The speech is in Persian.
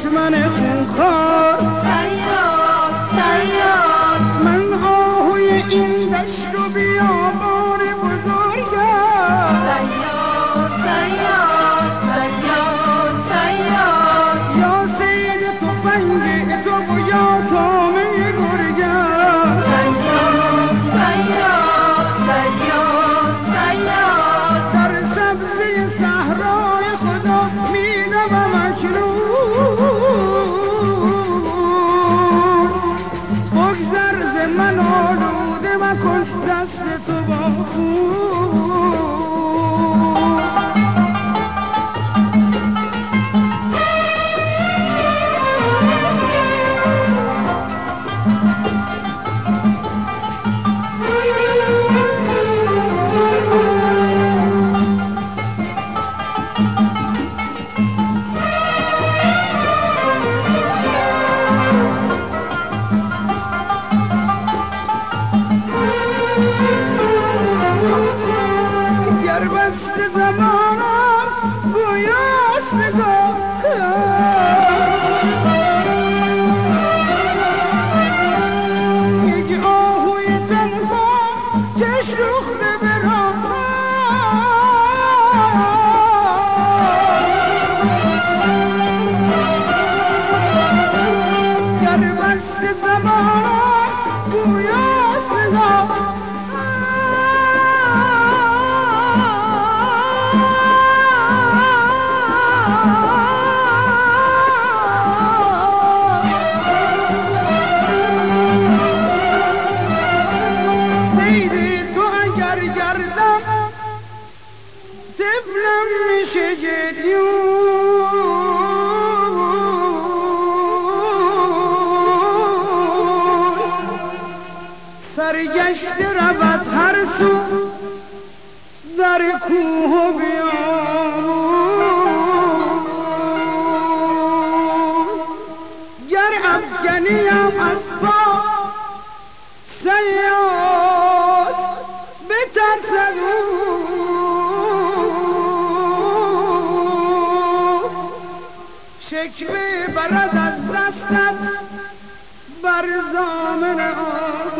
دشمن خونخوار صیاد صیاد من آهوی این دشت و بیابان بزرگم صیاد صیاد صیاد صیاد یا صید تفنگ تو و یا طامه گرگم صیاد صیاد صیاد صیاد در سبزه صحرای خدا میدوم اکنون بگذر ز من آلوده مکن دست تو با خون گر بست زمانم گویاست نگاه یک آهوی تنها چشم روخته به راه گر بست زمانم گویاست نگاه طفلم میشه جدیون سرگشت رود هر سو در کوه و بیابون گر افگنیم از پا صیاد بترسد شکوه برد از دستت بر زامن آن